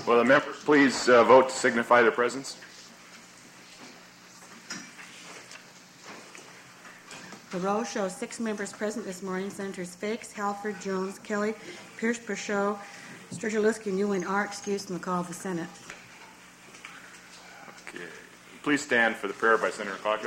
Will the members please vote to signify their presence? The roll shows 6 members present this morning. Senators Fix, Halford, Jones, Kelly, Pierce, Purcell, Strzelecki, Nguyen are excused from the call of the Senate. Okay. Please stand for the prayer by Senator Coghill.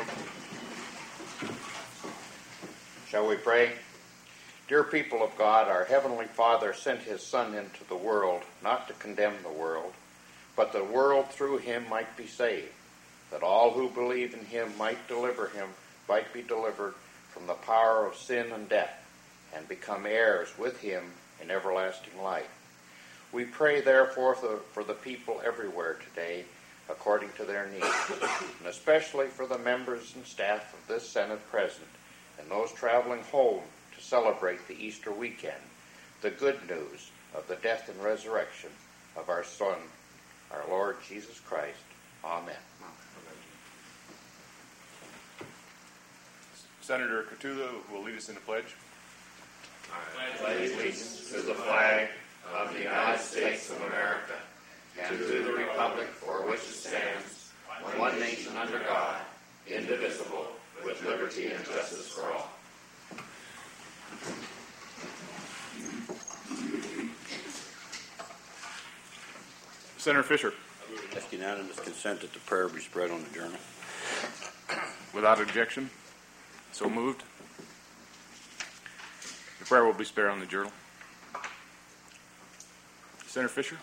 Shall we pray? Dear people of God, our Heavenly Father sent His Son into the world, not to condemn the world, but the world through Him might be saved, that all who believe in Him might be delivered from the power of sin and death, and become heirs with Him in everlasting life. We pray, therefore, for the people everywhere today, according to their needs, and especially for the members and staff of this Senate present, and those traveling home to celebrate the Easter weekend, the good news of the death and resurrection of our Son, our Lord Jesus Christ. Amen. Senator Cotula will lead us in the pledge. I pledge allegiance to the flag of the United States of America and to the republic for which it stands, one nation under God, indivisible, with liberty and justice for all. Senator Fisher. I ask unanimous consent that the prayer be spread on the journal. Without objection. So moved. The prayer will be spared on the journal. Senator Fisher.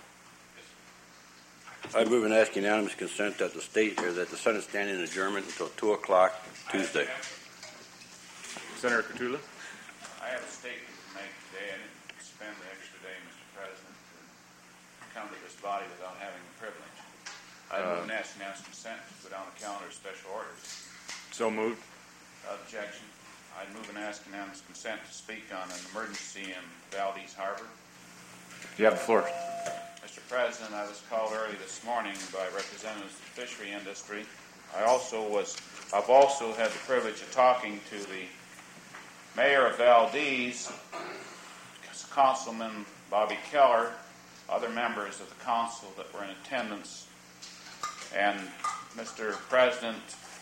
I move and ask unanimous consent that the Senate stand in adjournment until 2 o'clock Tuesday. Senator Cotula. I have a statement to make today. I didn't spend the extra day, Mr. President, to come to this body without having the privilege. I move and ask unanimous consent to put on the calendar of special orders. So moved. Objection. I move and ask unanimous consent to speak on an emergency in Valdez Harbor. You have the floor. Mr. President, I was called early this morning by representatives of the fishery industry. I've also had the privilege of talking to the mayor of Valdez, Councilman Bobby Keller, other members of the council that were in attendance. And Mr. President,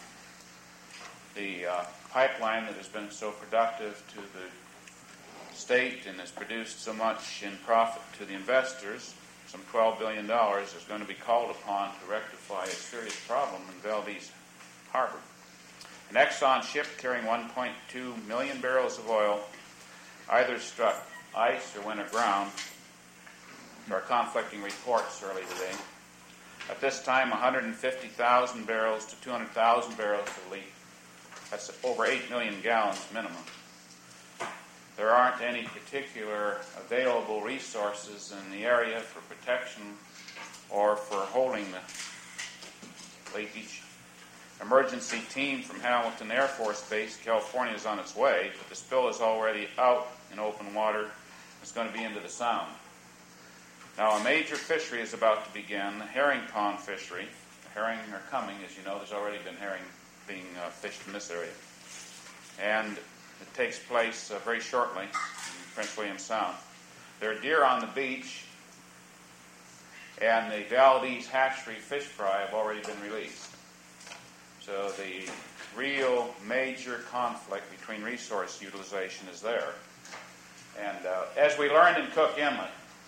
the pipeline that has been so productive to the state and has produced so much in profit to the investors, some $12 billion, is going to be called upon to rectify a serious problem in Valdez Harbor. An Exxon ship carrying 1.2 million barrels of oil either struck ice or went aground. There are conflicting reports early today. At this time, 150,000 barrels to 200,000 barrels a leak. That's over 8 million gallons minimum. There aren't any particular available resources in the area for protection or for holding the leakage. Emergency team from Hamilton Air Force Base, California, is on its way, but the spill is already out in open water. It's going to be into the Sound. Now, a major fishery is about to begin, the herring pond fishery. The herring are coming, as you know. There's already been herring being fished in this area. And it takes place very shortly in Prince William Sound. There are deer on the beach, and the Valdez hatchery fish fry have already been released. So the real major conflict between resource utilization is there. And as we learned in Cook Inlet,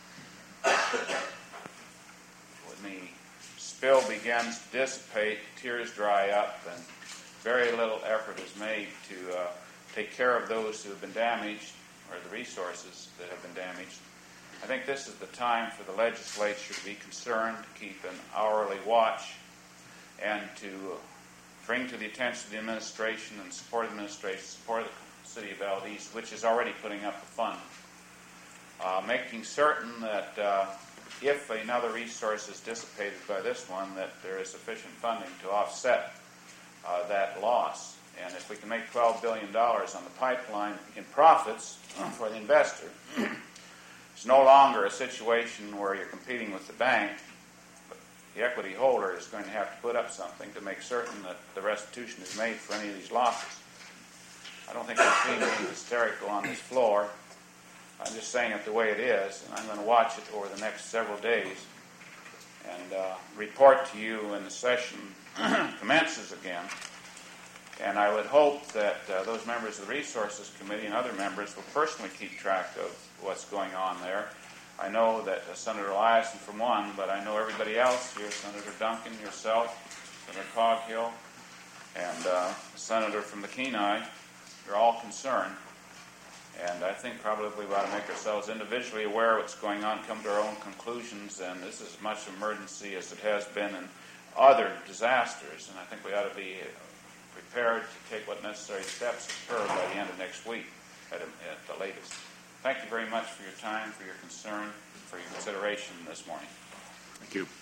when the spill begins to dissipate, tears dry up, and very little effort is made to take care of those who have been damaged, or the resources that have been damaged. I think this is the time for the legislature to be concerned, to keep an hourly watch, and to bring to the attention of the administration and support the city of Valdez, which is already putting up a fund, making certain that if another resource is dissipated by this one, that there is sufficient funding to offset that loss. And if we can make $12 billion on the pipeline in profits for the investor, it's no longer a situation where you're competing with the bank. But the equity holder is going to have to put up something to make certain that the restitution is made for any of these losses. I don't think I'm being hysterical on this floor. I'm just saying it the way it is, and I'm going to watch it over the next several days. and report to you when the session commences again. And I would hope that those members of the Resources Committee and other members will personally keep track of what's going on there. I know that Senator Eliason from one, but I know everybody else here, Senator Duncan, yourself, Senator Coghill, and the Senator from the Kenai, you're all concerned. And I think probably we ought to make ourselves individually aware of what's going on, come to our own conclusions, and this is as much an emergency as it has been in other disasters, and I think we ought to be prepared to take what necessary steps occur by the end of next week at the latest. Thank you very much for your time, for your concern, for your consideration this morning. Thank you.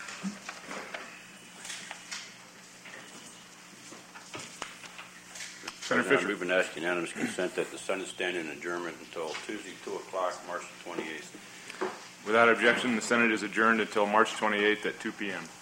Senator Now, Fisher. we've been asking unanimous consent that the Senate stand in adjournment until Tuesday, 2 o'clock, March 28th. Without objection, the Senate is adjourned until March 28th at 2 p.m.